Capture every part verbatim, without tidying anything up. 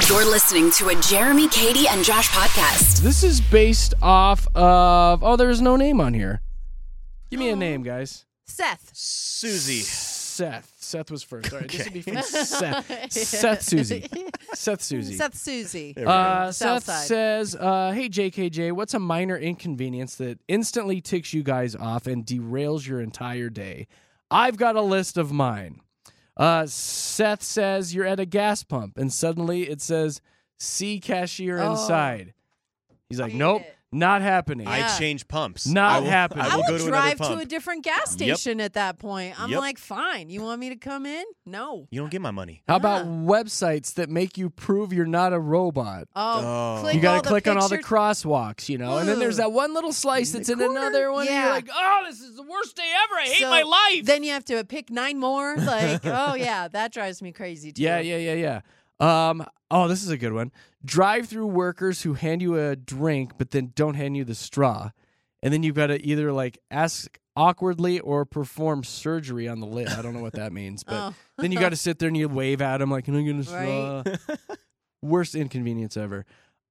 You're listening to a Jeremy, Katie, and Josh podcast. This is based off of... Oh, there's no name on here. Give me a name, guys. Seth. Susie. Seth. Seth was first. All right, Okay. this would be from Seth. Seth Susie. Seth Susie. Seth Susie. Uh, South Seth side. says, uh, hey, J K J, what's a minor inconvenience that instantly ticks you guys off and derails your entire day? I've got a list of mine. Uh, Seth says you're at a gas pump and suddenly it says, see cashier Oh. inside. He's like, Hate nope, it. not happening. Yeah. I change pumps. Not I will, happening. I I will would go to drive another pump. to a different gas Yep. station at that point. I'm Yep. like, fine. You want me to come in? No. You don't get my money. How about Ah. websites that make you prove you're not a robot? Oh, Oh. click You got all to the click on all the pictures. crosswalks, you know? And then there's Ugh. that one little slice that's in, the corner. another one, and Yeah. you're like, oh, this is the worst day ever. I hate So my life. Then you have to pick nine more. Like, oh yeah, that drives me crazy too. Yeah, yeah, yeah, yeah. Um, oh, this is a good one. Drive-through workers who hand you a drink but then don't hand you the straw. And then you've got to either like ask awkwardly or perform surgery on the lid. I don't know what that means, but Oh. then you got to sit there and you wave at them like, can I get a straw? Worst inconvenience ever.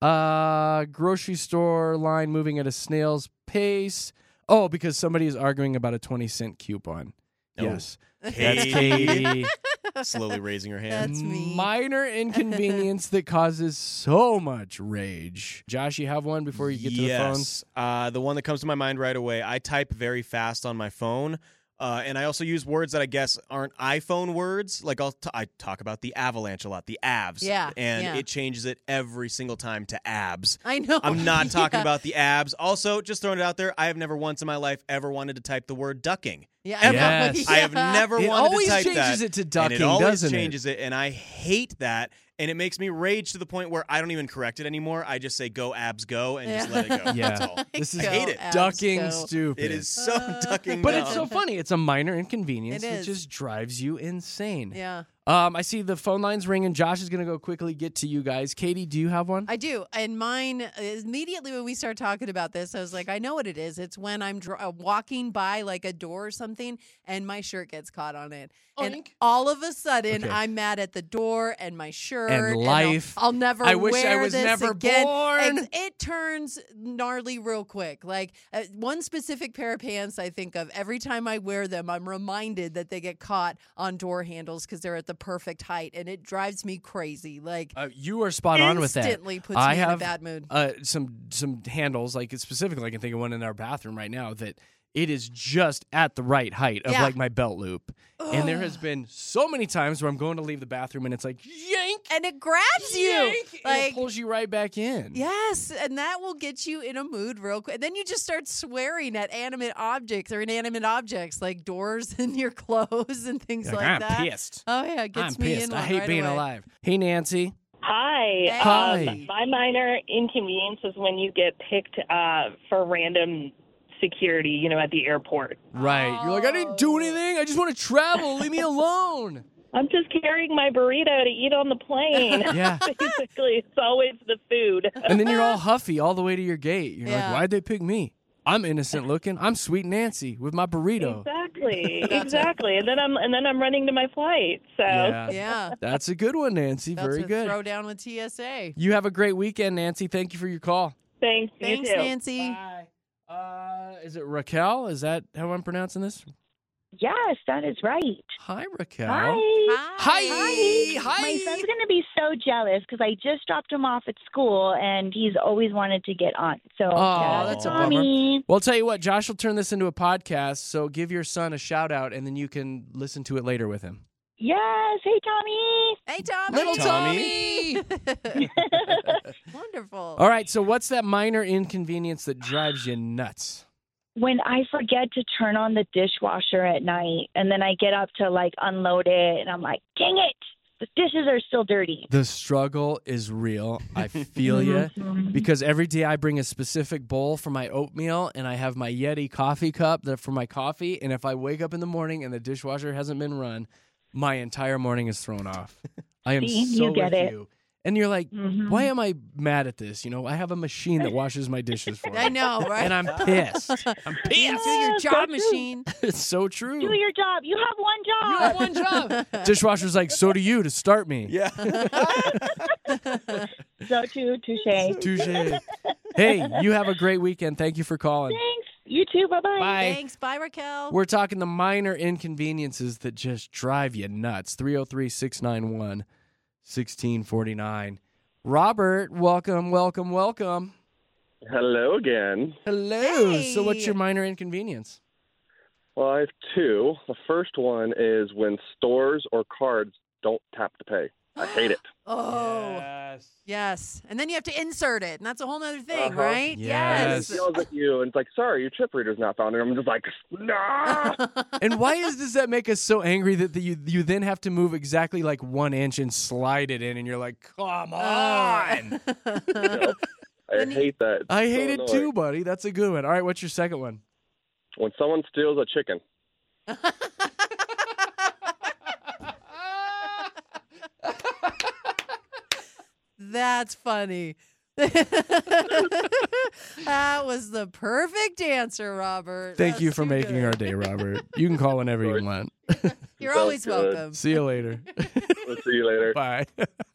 Uh, grocery store line moving at a snail's pace. Oh, because somebody is arguing about a twenty cent coupon. Oh. Yes. That's Katie. Katie. Slowly raising her hand. That's me. Minor inconvenience that causes so much rage. Josh, you have one before you get to the phones? Yes. Uh, the one that comes to my mind right away. I type very fast on my phone. Uh, and I also use words that I guess aren't iPhone words. Like I'll t- I talk about the avalanche a lot, the abs. Yeah, And yeah. it changes it every single time to abs. I know. I'm not talking Yeah. about the abs. Also, just throwing it out there, I have never once in my life ever wanted to type the word ducking. Yeah, Ever. Yes. I have Yeah. never It wanted always to type changes that. it to and ducking, it always doesn't it? changes it, and I hate that. And it makes me rage to the point where I don't even correct it anymore. I just say "go abs go" and just Yeah. let it go. Yeah. That's all. This is I hate it. Abs ducking go. stupid. It is so ducking. But dumb. it's so funny. It's a minor inconvenience It that is. just drives you insane. Yeah, Um, I see the phone lines ringing. Josh is going to go quickly get to you guys. Katie, do you have one? I do. And mine, immediately when we start talking about this, I was like, I know what it is. It's when I'm dr- uh, walking by like a door or something and my shirt gets caught on it. And Oink. all of a sudden, Okay. I'm mad at the door and my shirt. And I'll- life. I'll, never I wish I wear was this never again. born. It, it turns gnarly real quick. Like uh, one specific pair of pants I think of, every time I wear them, I'm reminded that they get caught on door handles because they're at the perfect height. And it drives me crazy. Like, Uh, you are spot on with that. instantly puts I me in a have bad mood. uh, some some handles, like specifically, I can think of one in our bathroom right now that it is just at the right height of Yeah. like my belt loop. And there has been so many times where I'm going to leave the bathroom and it's like yank, And it grabs you. yank, and it Like, pulls you right back in. yes, and that will get you in a mood real quick. And then you just start swearing at animate objects or inanimate objects like doors and your clothes and things Like, like I'm that. pissed. Oh yeah, it gets I'm me pissed. in I one hate right being away. alive. Hey, Nancy. Hi. Hi. Um, my minor inconvenience is when you get picked uh, for random security, you know, at the airport. Right. You're like, I didn't do Oh. anything. I just want to travel. Leave me alone. I'm just carrying my burrito to eat on the plane. Yeah. Basically, it's always the food. And then you're all huffy all the way to your gate. You're Yeah. like, why'd they pick me? I'm innocent looking. I'm Sweet Nancy with my burrito. Exactly. Exactly. And then I'm and then I'm running to my flight. So Yeah. Yeah. That's a good one, Nancy. That's Very a good. throw down with T S A. You have a great weekend, Nancy. Thank you for your call. thanks. Thanks, you too. Nancy. Bye. Uh, is it Raquel? Is that how I'm pronouncing this? Yes, that is right. Hi, Raquel. Hi. Hi. Hi. My son's going to be so jealous because I just dropped him off at school and he's always wanted to get on. So, Oh, that's a bummer. Mommy. Well, I'll tell you what, Josh will turn this into a podcast, so give your son a shout out and then you can listen to it later with him. Yes. Hey, Tommy. Hey, Tommy. Little Tommy. Tommy. Wonderful. All right, so what's that minor inconvenience that drives you nuts? When I forget to turn on the dishwasher at night and then I get up to like unload it and I'm like, dang it, the dishes are still dirty. The struggle is real. I feel you. Because every day I bring a specific bowl for my oatmeal and I have my Yeti coffee cup that for my coffee. And if I wake up in the morning and the dishwasher hasn't been run, my entire morning is thrown off. I am See, so you get with it. you. And you're like, Mhm. why am I mad at this? You know, I have a machine that washes my dishes for me. I know, right? And I'm pissed. I'm Do pissed. your Yeah, job so true. machine. It's so true. Do your job. You have one job. You have one job. Dishwasher's like, so do you to start me. Yeah. so too. Touche. Touche. Hey, you have a great weekend. Thank you for calling. Thanks. You too. Bye-bye. Bye. Thanks. Bye, Raquel. We're talking the minor inconveniences that just drive you nuts. three oh three, six nine one, one six four nine. Robert, welcome, welcome, welcome. Hello again. Hello. Hey. So what's your minor inconvenience? Well, I have two. The first one is when stores or cards don't tap to pay. I hate it. Oh, Yes. yes. And then you have to insert it, and that's a whole other thing, Uh-huh. right? Yes. It yells at you, and it's like, sorry, your chip reader's not found. And I'm just like, nah. And why is, does that make us so angry that the, you you then have to move exactly like one inch and slide it in, and you're like, come on. You know? I Then you- hate that. I It's hate so it annoying. too, buddy. That's a good one. All right, what's your second one? When someone steals a chicken. That's funny. That was the perfect answer, Robert. Thank That's you for too making good. our day, Robert. You can call whenever you Sorry. want. You're Sounds always good. welcome. See you later. We'll see you later. Bye.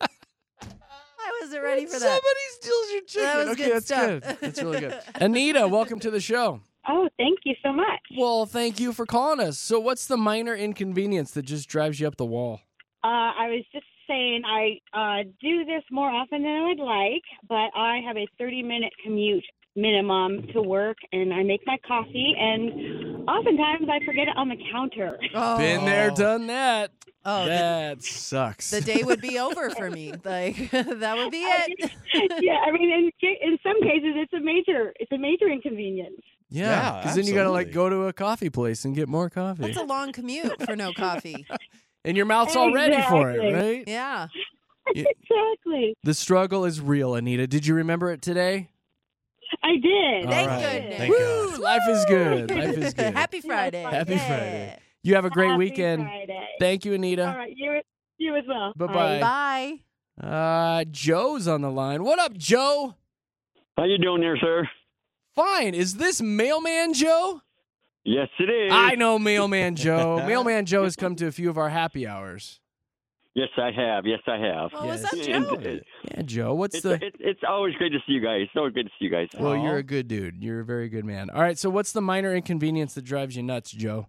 I wasn't ready for that. Somebody steals your chicken. That was okay, good that's stuff. good. That's really good. Anita, welcome to the show. Oh, thank you so much. Well, thank you for calling us. So what's the minor inconvenience that just drives you up the wall? Uh, I was just saying I uh, do this more often than I would like, but I have a thirty-minute commute minimum to work, and I make my coffee, and oftentimes I forget it on the counter. Oh. Been there, done that. Oh, the, that sucks. the day would be over for me. Like that would be it. Yeah, I mean, in, ca- in some cases, it's a major, it's a major inconvenience. yeah, Yeah, because then you got to like absolutely. go to a coffee place and get more coffee. That's a long commute for no coffee. And your mouth's all ready for it, Exactly. right? Yeah. Yeah. Exactly. The struggle is real, Anita. Did you remember it today? I did. All Thank right. goodness. Thank Woo! God. Life is good. Life is good. Happy Friday. Happy Yeah. Friday. You have a great Happy weekend. Friday. Thank you, Anita. All right, you, you as well. Bye-bye. Bye. Uh, Joe's on the line. What up, Joe? How you doing there, sir? Fine. Is this Mailman Joe? Yes, it is. I know Mailman Joe. Mailman Joe has come to a few of our happy hours. Yes, I have. Yes, I have. Well, what's Yes. up, And Joe? it- Yeah, Joe. What's it's, the? it, it's always great to see you guys. It's always great to see you guys. Well, Aw. you're a good dude. You're a very good man. All right. So, what's the minor inconvenience that drives you nuts, Joe?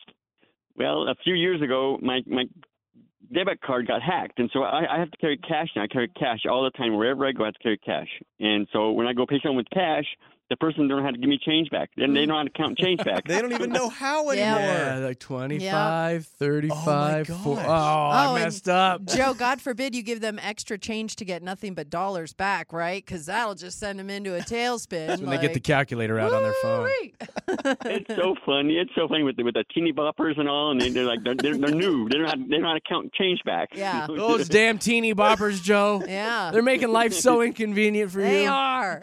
Well, a few years ago, my my debit card got hacked, and so I, I have to carry cash now. I carry cash all the time wherever I go. I have to carry cash, and so when I go pay someone with cash, the person don't know how to give me change back. Then they don't know how to count change back. They don't even know how Yeah. anymore. Yeah, like twenty-five, thirty-five. Oh, my four- gosh. Oh, I Oh, and messed up. Joe, God forbid you give them extra change to get nothing but dollars back, right? Because that'll just send them into a tailspin. That's when they get the calculator out on their phone. It's so funny. It's so funny with the, with the teeny boppers and all, and they, they're like they're, they're, they're new. They don't have, they don't know how to count change back. Yeah. Those damn teeny boppers, Joe. Yeah. They're making life so inconvenient for They you. are.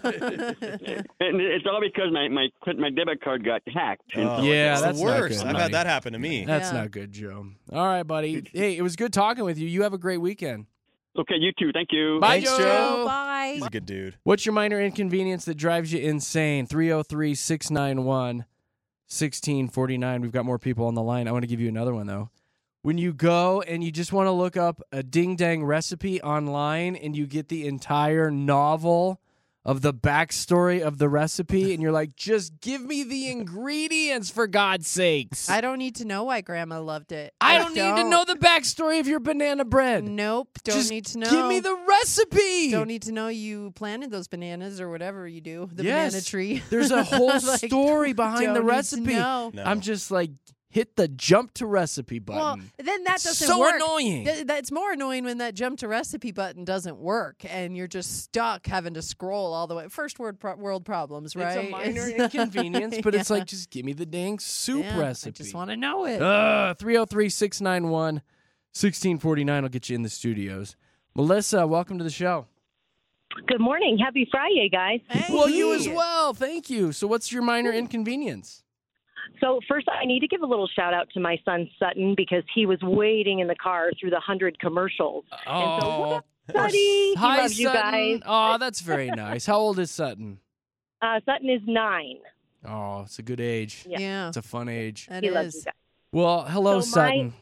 And it's all because my my my debit card got hacked. And Oh, so- Yeah, it's that's the not worst. good, I've buddy. had that happen to me. That's Yeah. not good, Joe. All right, buddy. Hey, it was good talking with you. You have a great weekend. Okay, you too. Thank you. Bye, Thanks, Joe. Joe. Bye. He's a good dude. What's your minor inconvenience that drives you insane? three oh three, six nine one, one six four nine. We've got more people on the line. I want to give you another one, though. When you go and you just want to look up a ding-dang recipe online and you get the entire novel of the backstory of the recipe and you're like, just give me the ingredients for God's sakes. I don't need to know why Grandma loved it. I don't need to know the backstory of your banana bread. Nope. Don't Just need to know. Give me the recipe. Don't need to know you planted those bananas or whatever you do. The Yes. banana tree. There's a whole Like, story behind don't the need to recipe. know. No. I'm just like, hit the jump to recipe button. Well, then that It's doesn't so work. annoying. Th- that's more annoying when that jump to recipe button doesn't work and you're just stuck having to scroll all the way. First word pro- world problems, right? It's a minor It's- inconvenience, but it's Yeah. like, just give me the dang soup Yeah, recipe. I just want to know it. Uh, three oh three, six nine one, one six four nine will get you in the studios. Melissa, welcome to the show. Good morning. Happy Friday, guys. Hey. Well, you as well. Thank you. So what's your minor inconvenience? So first, I need to give a little shout out to my son Sutton because he was waiting in the car through the hundred commercials. And so, what Oh, up, Sutty? He hi, loves you Sutton. guys. Oh, that's very nice. How old is Sutton? Uh, Sutton is nine. Oh, it's a good age. Yeah. Yeah, It's a fun age. it he loves you is. guys. Well, hello, So my- Sutton.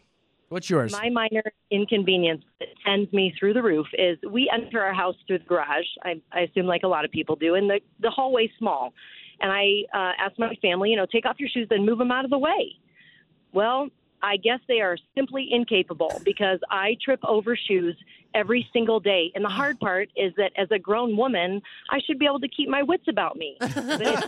What's yours? My minor inconvenience that sends me through the roof is we enter our house through the garage. I, I assume like a lot of people do, and the, the hallway's small. And I uh, ask my family, you know, take off your shoes and move them out of the way. Well, I guess they are simply incapable because I trip over shoes every single day. And the hard part is that as a grown woman, I should be able to keep my wits about me. But it's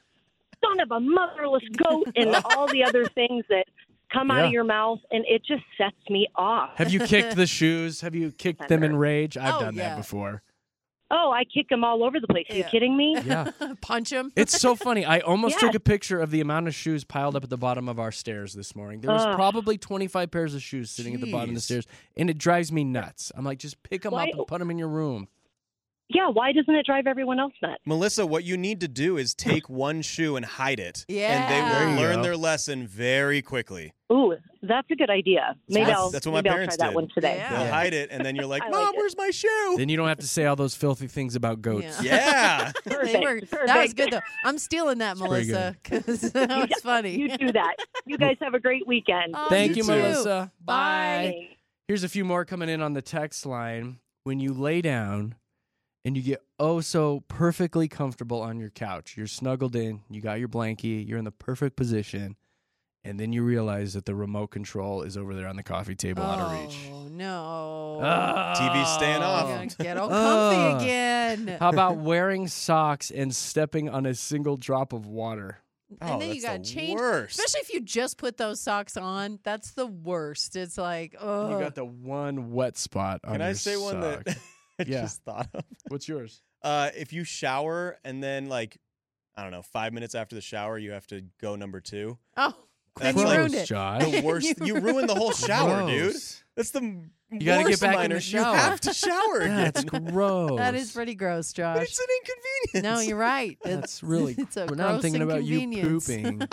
son of a motherless goat and all the other things that come out Yeah. of your mouth, and it just sets me off. Have you kicked the shoes? Have you kicked them in rage? I've Oh, done yeah. that before. Oh, I kick them all over the place. Are you Yeah. kidding me? Yeah. Punch him. It's so funny. I almost Yes. took a picture of the amount of shoes piled up at the bottom of our stairs this morning. There was Ugh. probably twenty-five pairs of shoes sitting at the bottom of the Jeez. stairs, and it drives me nuts. I'm like, just pick them Why- up and put them in your room. Yeah, why doesn't it drive everyone else nuts? Melissa, what you need to do is take one shoe and hide it. And Yeah. they There will you learn go. their lesson very quickly. Ooh, that's a good idea. Maybe That's- I'll, that's what my maybe I'll try parents that did. one today. Yeah. They'll Yeah. hide it, and then you're like, I Mom, like it. where's my shoe? Then you don't have to say all those filthy things about goats. Yeah. They Perfect, were, perfect. that was good, though. I'm stealing that, pretty Melissa, because that was funny. You do that. You guys have a great weekend. Oh, Thank you you, too. Melissa. Bye. Bye. Here's a few more coming in on the text line. When you lay down and you get oh so perfectly comfortable on your couch, you're snuggled in, you got your blankie, you're in the perfect position, and then you realize that the remote control is over there on the coffee table out of reach. Oh, no. Ah. T V's staying off. You're gonna get all comfy Ah. again. How about wearing socks and stepping on a single drop of water? And Oh, then you that's got to the change. worst. Especially if you just put those socks on. That's the worst. It's like, oh. You got the one wet spot on Can your I say one sock. that I Yeah. just thought of? What's yours? Uh, if you shower and then, like, I don't know, five minutes after the shower, you have to go number two. Oh, That's and you like ruined it. Josh. the worst. you ruined the whole shower, dude. Gross. That's the m- You gotta worst get back in minor. the shower. You have to shower again. That's gross. That is pretty gross, Josh. But it's an inconvenience. No, you're right. That's really. It's a well, now I'm gross thinking about you inconvenience. pooping.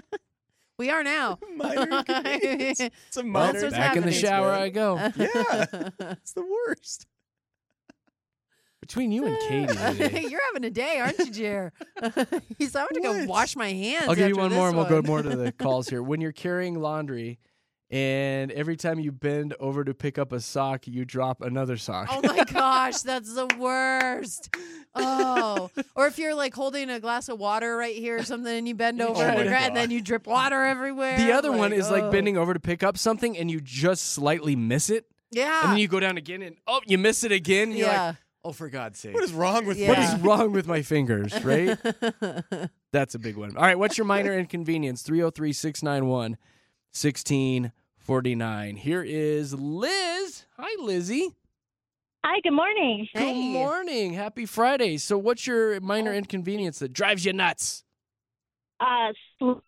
We are now. minor inconvenience. It's a Well, minor what's back in the happening. shower I go. Yeah, it's the worst. Between you and Katie today. You're having a day, aren't you, Jer? He's I'm gonna go What? wash my hands. I'll give you after one this more and we'll go one. more to the calls here. When you're carrying laundry and every time you bend over to pick up a sock, you drop another sock. Oh my gosh, that's the worst. Oh, or if you're like holding a glass of water right here or something, and you bend over Oh and, my gra- and God. then you drip water everywhere. The other one Like, is like oh. bending over to pick up something and you just slightly miss it. Yeah. And then you go down again and oh, you miss it again. And you're yeah. like, oh, for God's sake. What is wrong with Yeah. What me? is wrong with my fingers, right? That's a big one. All right, what's your minor inconvenience? three oh three, six nine one, one six four nine. Here is Liz. Hi, Lizzie. Hi, good morning. Good Hey. morning. Happy Friday. So what's your minor inconvenience that drives you nuts? Uh, sl-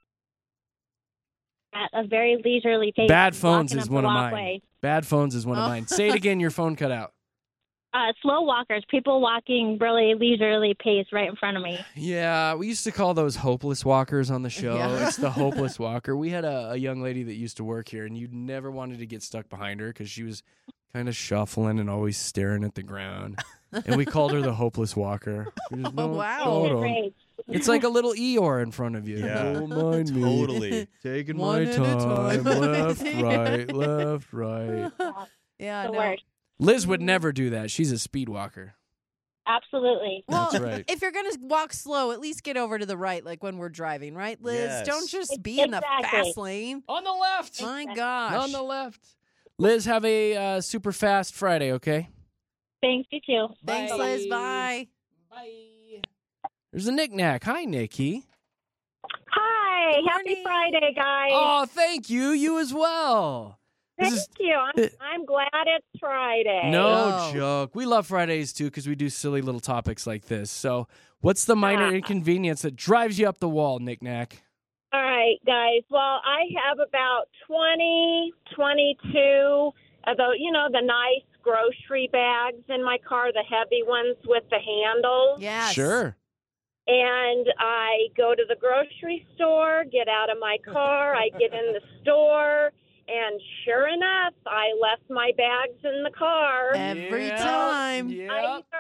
at a very leisurely pace. Bad phones walking is up one the of mine. walkway. Bad phones is one of Oh. mine. Say it again. Your phone cut out. Uh, slow walkers, people walking really leisurely pace right in front of me. Yeah, we used to call those hopeless walkers on the show. Yeah. It's the hopeless walker. We had a, a young lady that used to work here, and you never wanted to get stuck behind her because she was kind of shuffling and always staring at the ground. And we called her the hopeless walker. She was, Oh, "No, wow. hold on." Great. It's like a little Eeyore in front of you. Yeah. Don't mind me. Totally. Taking One my at a time. time. Left, right, left, right. Yeah, The no. worst. Liz would never do that. She's a speed walker. Absolutely. Well, That's right. if you're gonna walk slow, at least get over to the right, like when we're driving, right, Liz? Yes. Don't just Ex- be in the exactly. fast lane. On the left. My gosh. On the left. Liz, have a uh, super fast Friday, okay? Thanks, you too. Thanks, Bye. Liz. Bye. Bye. There's a knick-knack. Hi, Nikki. Hi. Good Happy morning. Friday, guys. Oh, thank you. You as well. Thank This is you. I'm, I'm glad it's Friday. no Oh. joke. We love Fridays, too, because we do silly little topics like this. So what's the minor Yeah. inconvenience that drives you up the wall, knick-knack? All right, guys. Well, I have about twenty, twenty-two of those, you know, the nice grocery bags in my car, the heavy ones with the handles. Yes. Sure. And I go to the grocery store, get out of my car, I get in the store, and sure enough, I left my bags in the car. Every Yep. time. I Yep. either, I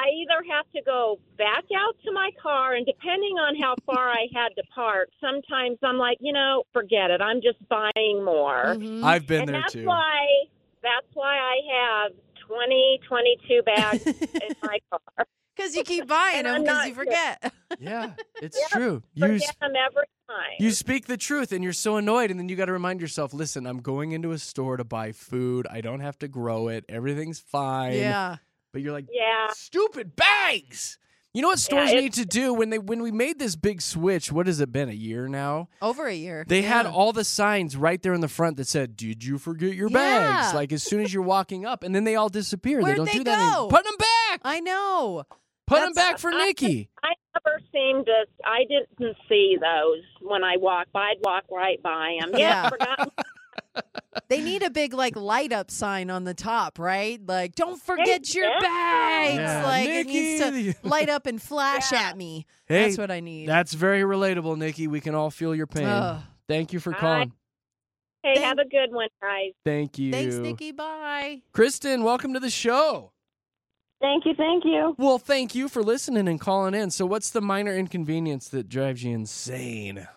I either have to go back out to my car, and depending on how far I had to park, sometimes I'm like, you know, forget it. I'm just buying more. Mm-hmm. I've been and there that's too. Why, that's why I have twenty, twenty-two bags in my car. Because you keep buying And them I'm because not you forget. Yeah, it's Yeah, true. You Forget them every time. you speak the truth and you're so annoyed, and then you got to remind yourself, listen, I'm going into a store to buy food. I don't have to grow it. Everything's fine. Yeah. But you're like, yeah. stupid bags. You know what stores Yeah, need to do when they when we made this big switch? What has it been, a year now? Over a year. They yeah. had all the signs right there in the front that said, "Did you forget your Yeah. bags?" Like as soon as you're walking up, and then they all disappear. Where'd they don't they do that anymore. go? Put them back. I know. Put them That's- back for I- Nikki. I never seemed to, I didn't see those when I walked by. I'd walk right by them. Yeah, Yeah. forgot. They need a big like light up sign on the top, right? Like, don't forget your Yeah. bags. Yeah, Like it needs Nikki. to light up and flash Yeah. at me. Hey, That's what I need. That's very relatable, Nikki. We can all feel your pain. Ugh. Thank you for I- calling. Hey, Thank- have a good one, guys. Thank you. Thanks, Nikki. Bye. Kristen, welcome to the show. Thank you, thank you. Well, thank you for listening and calling in. So what's the minor inconvenience that drives you insane?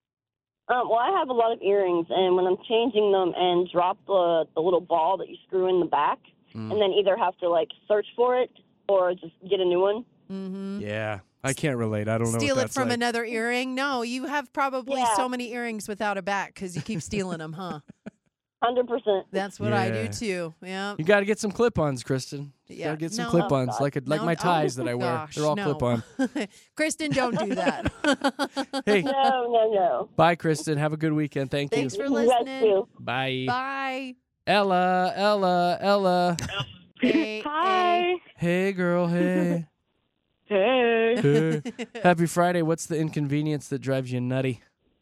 Um, well, I have a lot of earrings, and when I'm changing them and drop the, the little ball that you screw in the back, Mm. and then either have to, like, search for it or just get a new one. Mm-hmm. Yeah, I can't relate. I don't know Steal what it that's from like. another earring? No, you have probably Yeah. so many earrings without a back because you keep stealing them, huh? one hundred percent. That's what I Yeah. do too. Yeah. You got to get some clip-ons, Kristen. You Yeah. got to get some No. clip-ons, like a, like No, my no. ties that I wear. Gosh, They're all no. clip-on. Kristen, don't do that. Hey, No, no, no. bye, Kristen. Have a good weekend. Thank Thanks you. for You guys listening. too. Bye. Bye. Ella, Ella, Ella. Hey, Hi. Hey, girl. Hey. Hey. Hey. Happy Friday. What's the inconvenience that drives you nutty?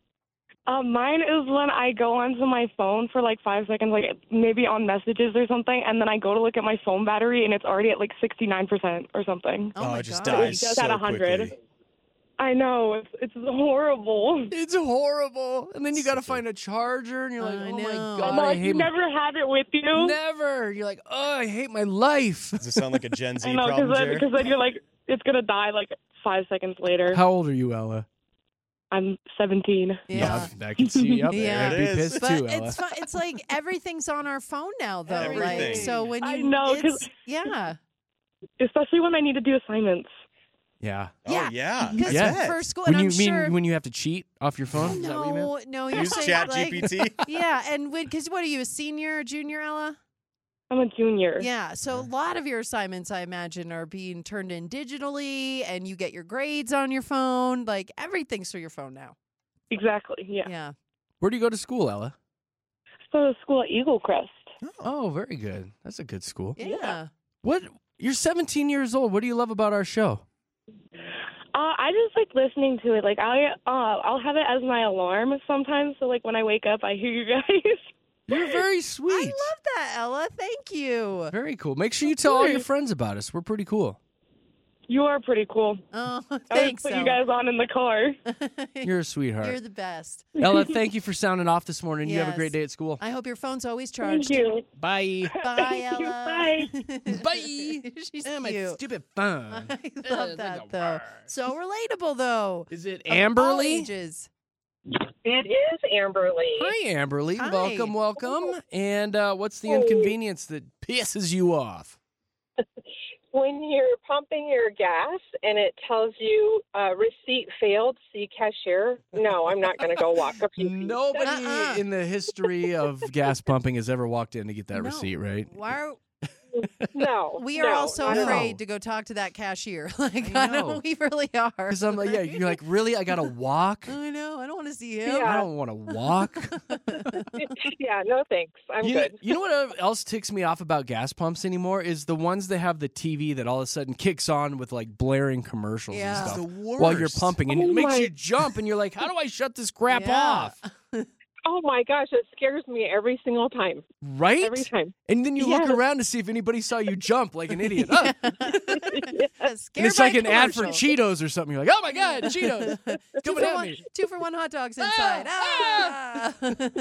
Um, mine is when I go onto my phone for like five seconds, like maybe on messages or something, and then I go to look at my phone battery and it's already at like sixty-nine percent or something. Oh, Oh, my it just God. dies Just so at one hundred. quickly. I know, it's, it's horrible. It's horrible. And then you got to Such a- find a charger, and you're like, I oh, know. my I God, No, I like, hate you my... never have it with you. Never. You're like, oh, I hate my life. Does it sound like a Gen Z I know, problem, because then, Jared? 'cause then you're like, it's going to die like five seconds later. How old are you, Ella? I'm seventeen. Yeah. I, I can see you up there. Yeah. I'd It be is. pissed But too, Ella. it's fun. It's like everything's on our phone now, though. Like, Everything. so when you I know, 'cause- it's- yeah, Especially when I need to do assignments. Yeah. Oh, yeah. yeah. because Yeah. for school, When and you I'm mean sure. when you have to cheat off your phone? Is that what you meant? no, no, you're Use saying Chat like, G P T. yeah, and because what are you, a senior, or junior, Ella? I'm a junior. Yeah, so a lot of your assignments, I imagine, are being turned in digitally, and you get your grades on your phone. Like everything's through your phone now. Exactly, yeah. Yeah. Where do you go to school, Ella? So school at Eagle Crest. Oh, very good. That's a good school. Yeah. What? You're seventeen years old. What do you love about our show? Uh, I just like listening to it. Like I, uh, I'll have it as my alarm sometimes. So like when I wake up, I hear you guys. You're very I sweet. love that, Ella. Thank you. Very cool. Make sure you tell all your course. friends about us. We're pretty cool. You are pretty cool. Oh, I thanks, just put Ella. you guys on in the car. You're a sweetheart. You're the best. Ella, thank you for sounding off this morning. You have a Yes. great day at school. I hope your phone's always charged. Thank you. Bye. Bye, Thank you. Ella. Bye. Bye. She's Oh, my cute. stupid phone. I Ugh, love like that a though. word. So relatable though. Is it Of all Amberly? ages. It is Amberly. Hi, Amberly. Hi. Welcome, welcome. And uh, what's the inconvenience that pisses you off? When you're pumping your gas and it tells you uh, receipt failed, see cashier. No, I'm not going to go walk up. Nobody Uh-uh. in the history of gas pumping has ever walked in to get that No. receipt, right? Why are No, we are no, all so not at all. afraid to go talk to that cashier? Like I I know. know. we really are. Because I'm like, yeah, you're like, really? I got to walk? I know. I don't want to see him. I don't want to walk. Yeah, no thanks. I'm you, know, good. you know what else ticks me off about gas pumps anymore is the ones that have the T V that all of a sudden kicks on with like blaring commercials Yeah. and It's stuff the while you're worst. pumping, and Oh it makes my- you jump, and you're like, how do I shut this crap Yeah. off? Oh my gosh, it scares me every single time. Right? Every time. And then you Yes. look around to see if anybody saw you jump like an idiot. Oh. And Scared it's by like an ad for commercial. Cheetos or something. You're like, oh my God, Cheetos. two, Coming for at one, me. two for one hot dogs inside. Ah!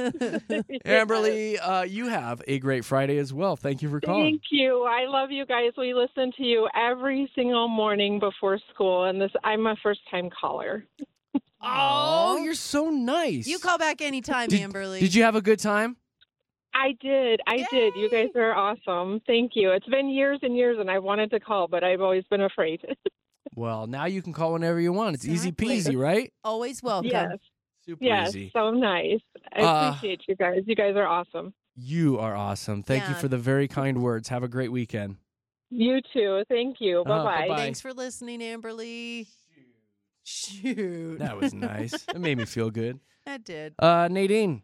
Amberly, uh, you have a great Friday as well. Thank you for calling. Thank you. I love you guys. We listen to you every single morning before school, and this I'm a first-time caller. Oh, you're so nice. You call back anytime, Did- Amberly. Did you have a good time? I did. I did. You guys are awesome. Thank you. It's been years and years, and I wanted to call, but I've always been afraid. Well, now you can call whenever you want. It's Exactly. easy peasy, right? Always welcome. Yes. Super Yes. easy. So nice. I Uh, appreciate you guys. You guys are awesome. You are awesome. Thank you Yeah. for the very kind words. Have a great weekend. You too. Thank you. Uh-huh. Bye-bye. Bye-bye. Thanks for listening, Amberly. Shoot. That was nice. That made me feel good. That did. Uh, Nadine,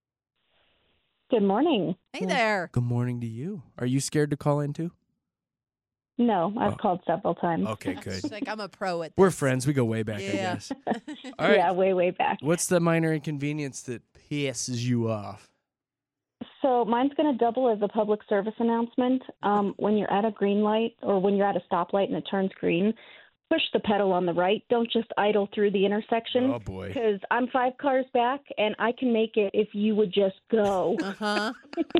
Good morning. Hey there. good morning to you. Are you scared to call in too? No, I've Oh. called several times. Okay, good. She's like, I'm a pro at this. We're friends. We go way back, I Yeah. guess. All right. Yeah, way, way back. What's the minor inconvenience that pisses you off? So mine's going to double as a public service announcement. Um, when you're at a green light or when you're at a stoplight and it turns green, push the pedal on the right. Don't just idle through the intersection. Oh, boy. Because I'm five cars back and I can make it if you would just go. Uh-huh.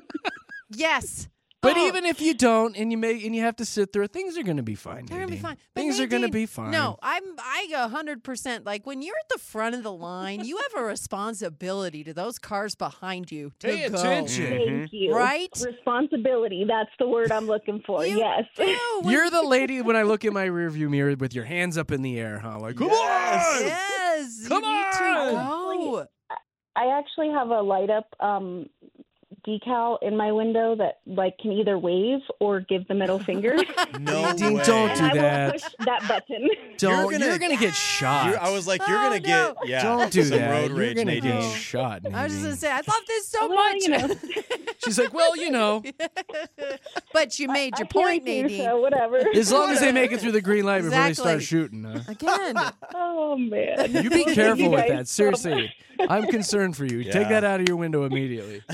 Yes. But Oh. even if you don't, and you may, and you have to sit through it, things are going to be fine. They're gonna be Nadine. fine. But Things are going to Nadine, be fine. No, I'm I a hundred percent like when you're at the front of the line, you have a responsibility to those cars behind you to Pay go. attention. Thank you. Right? Responsibility. That's the word I'm looking for. You yes. do. When- You're the lady when I look in my rearview mirror with your hands up in the air, huh? Like, come on! Yes. Come you need to on. go. I actually have a light up um, decal in my window that like can either wave or give the middle finger. No Nadine, way. don't And do I will that. push that button. Don't. You're You're gonna, gonna- get shot. You're- I was like, you're Oh, gonna no. get yeah. don't do some that. road You're rage, gonna Nadine. get shot. I was just Nadine. gonna say I love this so Well, much. you know. She's like, well, you know, But you made your I point, can't do Nadine. so, whatever. as long as they make it through the green light before they start Exactly. shooting. Huh? Again. Oh man. You be Thank careful you with guys that. so Seriously, I'm concerned for you. Take Yeah. that out of your window immediately.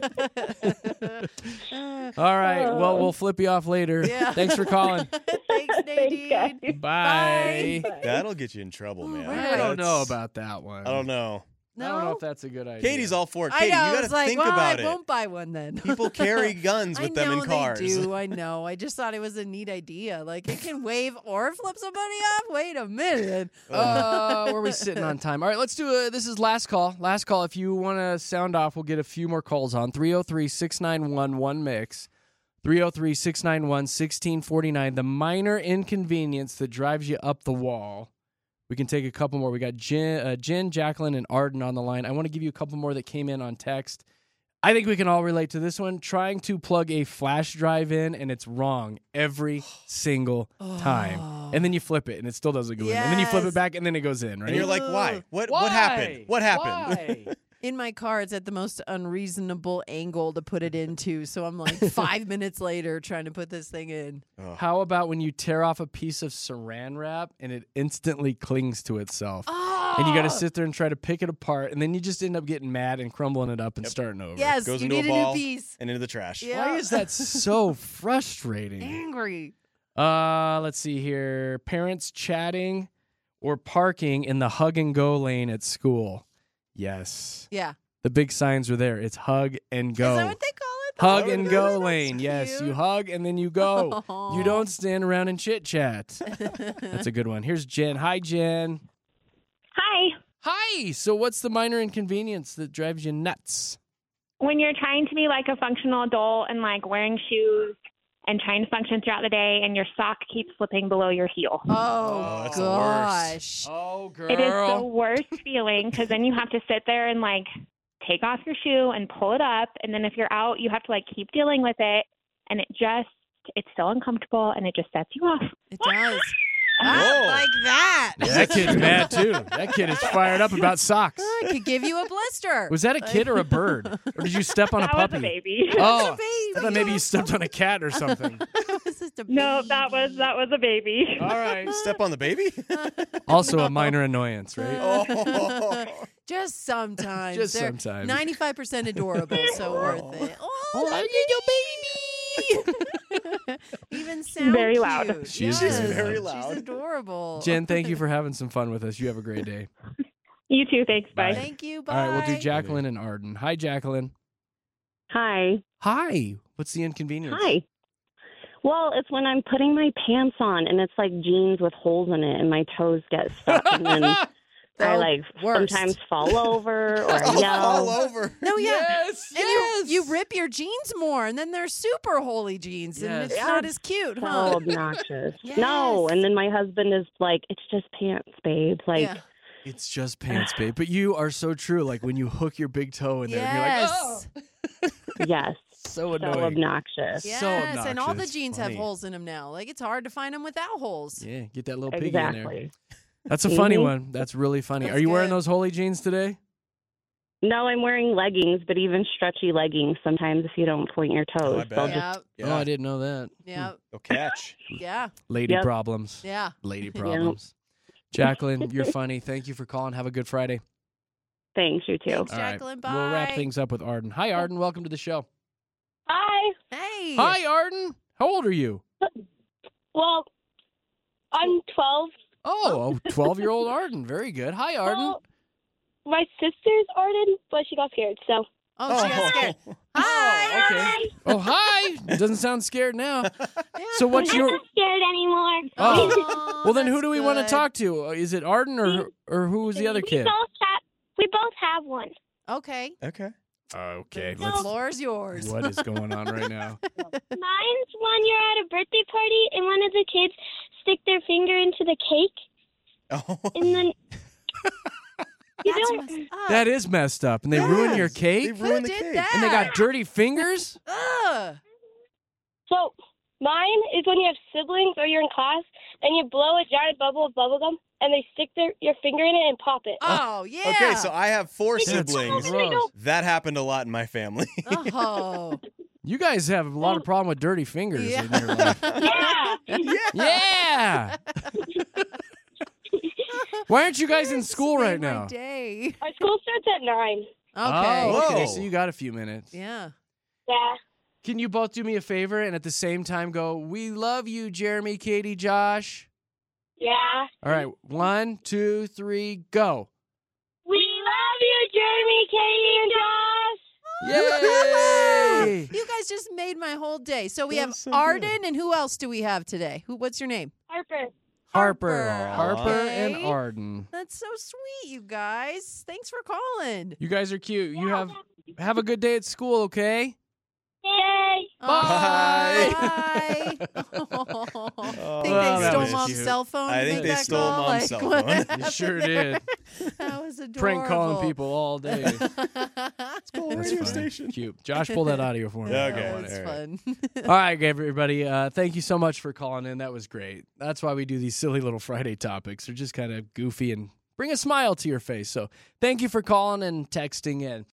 All right. Well, we'll flip you off later. Yeah. Thanks for calling. Thanks, Nadine. guys. Bye. That'll get you in trouble, man. where I don't know That's- about that one. I don't know. I don't know No? if that's a good idea. Katie's all for it. I Katie, know. you I got was to like, think well, about I it. won't buy one then. People carry guns with I them know in cars. They do. I know. I just thought it was a neat idea. Like it can wave or flip somebody off. Wait a minute. Uh, where are we sitting on time? All right, let's do a. This is last call. Last call. If you want to sound off, we'll get a few more calls on three oh three, six nine one, one mix. three oh three, six nine one, one six four nine. The minor inconvenience that drives you up the wall. We can take a couple more. We got Jen, uh, Jen, Jacqueline, and Arden on the line. I want to give you a couple more that came in on text. I think we can all relate to this one. Trying to plug a flash drive in, and it's wrong every single time. And then you flip it, and it still doesn't go in. And then you flip Yes. it back, and then it goes in, right? And you're like, why? What Why? what happened? What happened? Why? In my car, it's at the most unreasonable angle to put it into. So I'm like five minutes later trying to put this thing in. How about when you tear off a piece of saran wrap and it instantly clings to itself? Oh, And you got to sit there and try to pick it apart, and then you just end up getting mad and crumbling it up and starting over. yes, Goes you into need a a, ball new piece. and into the trash. Yeah. Why is that so frustrating? Angry. Uh, let's see here. Parents chatting or parking in the hug and go lane at school. Yes. Yeah. The big signs are there. It's hug and go. Is that what they call it? The Hug hug and and go go? lane. That's Yes, cute. you hug and then you go. Aw. You don't stand around and chit chat. That's a good one. Here's Jen. Hi, Jen. Hi. Hi. So, what's the minor inconvenience that drives you nuts? When you're trying to be like a functional adult and like wearing shoes and trying to function throughout the day and your sock keeps slipping below your heel. Oh, that's gosh. Oh, girl. It is the worst feeling because then you have to sit there and like take off your shoe and pull it up. And then if you're out, you have to like keep dealing with it. And it just, it's so uncomfortable and it just sets you off. It does. Whoa. Not like that. Yeah, that kid's mad too. That kid is fired up about socks. I could give you a blister. Was that a kid or a bird? Or did you step on a That was puppy? a baby. Oh, baby. I thought maybe you stepped on a cat or something. It was just a No, that was that was a baby. All right. Step on the baby? Also a minor annoyance, right? Oh. Just sometimes. Just They're sometimes. ninety-five percent adorable, so worth it. Oh, Oh, look at your baby. Even sound Very cute. loud. She is Yes, very very She's loud. adorable. Jen, thank you for having some fun with us. You have a great day. You too. Thanks. Bye. Thank you. Bye. All right, we'll do Jacqueline and Arden. Hi, Jacqueline. Hi. Hi. What's the inconvenience? Hi. Well, it's when I'm putting my pants on and it's like jeans with holes in it and my toes get stuck and then I like worst. sometimes fall over or Oh, yell. fall over. No, yeah. Yes, and you, you rip your jeans more, and then they're super holy jeans, and Yes. it's not as cute, So huh? obnoxious. No, and then my husband is like, "It's just pants, babe." Like, Yeah. It's just pants, babe. But you are so true. Like when you hook your big toe in there, and you're like, Yes. oh, yes, so so annoying. obnoxious. Yes, So and all the obnoxious. jeans Funny. have holes in them now. Like it's hard to find them without holes. Yeah, get that little piggy in there. Exactly. That's a funny Mhm. one. That's really funny. That's Are you wearing good. those holy jeans today? No, I'm wearing leggings, but even stretchy leggings. Sometimes, if you don't point your toes, I they'll bet. just Yep. Oh, I didn't know that. Yep. They'll catch. Yeah. Lady Yep. problems. Yeah. Lady problems. Jacqueline, you're funny. Thank you for calling. Have a good Friday. Thanks, you too. Thanks, All right. Jacqueline. We'll wrap Bye. things up with Arden. Hi, Arden. Welcome to the show. Hi. Hey. Hi, Arden. How old are you? Well, I'm twelve. Oh, a twelve-year-old Arden. Very good. Hi, Arden. Well, my sister's Arden, but she got scared, so. Oh, she got scared. Oh, okay. Oh, hi. Doesn't sound scared now. So what's I'm your... not scared anymore. Oh. Well, then who do we want to good. talk to? Uh, Is it Arden or or who was the other we kid? both have. We both have one. Okay. Okay. Okay. The Let's... floor is yours. What is going on right now? Mine's when you're at a birthday party and one of the kids stick their finger into the cake, Oh. and then you That's don't. messed up. That is messed up. And they ruined your Yes. cake? They ruined the did cake. that? And they got dirty fingers? Ugh. So mine is when you have siblings or you're in class and you blow a giant bubble of bubble gum and they stick their your finger in it and pop it. Oh, yeah. Okay, so I have four That's siblings. gross. That happened a lot in my family. Oh. You guys have a lot of problem with dirty fingers Yeah. in your life. Yeah. Yeah. Why aren't you guys in This school made right my now? Day. Our school starts at nine. Okay. Oh, okay. Whoa. So you got a few minutes. Yeah. Yeah. Can you both do me a favor and at the same time go, "We love you, Jeremy, Katie, Josh"? Yeah. All right. One, two, three, go. We love you, Jeremy, Katie, and Josh. Yay! You guys just made my whole day. So we That have was so Arden, and who else do we have today? Who? What's your name? Harper. Harper. Harper. Harper and Okay. Arden. That's so sweet, you guys. Thanks for calling. You guys are cute. You have have a good day at school, okay? Yay. Bye. Bye. Think Oh, they that stole was mom's cute. cell phone. I to think make they that stole call? mom's Like, cell what phone. You happened sure there? did. That was adorable. Prank calling people all day. Cool That's radio funny. station. Cute. Josh, pull that audio for me. Yeah, I okay. want it. That's All right. fun. All right, everybody. Uh, thank you so much for calling in. That was great. That's why we do these silly little Friday topics. They're just kind of goofy and bring a smile to your face. So thank you for calling and texting in.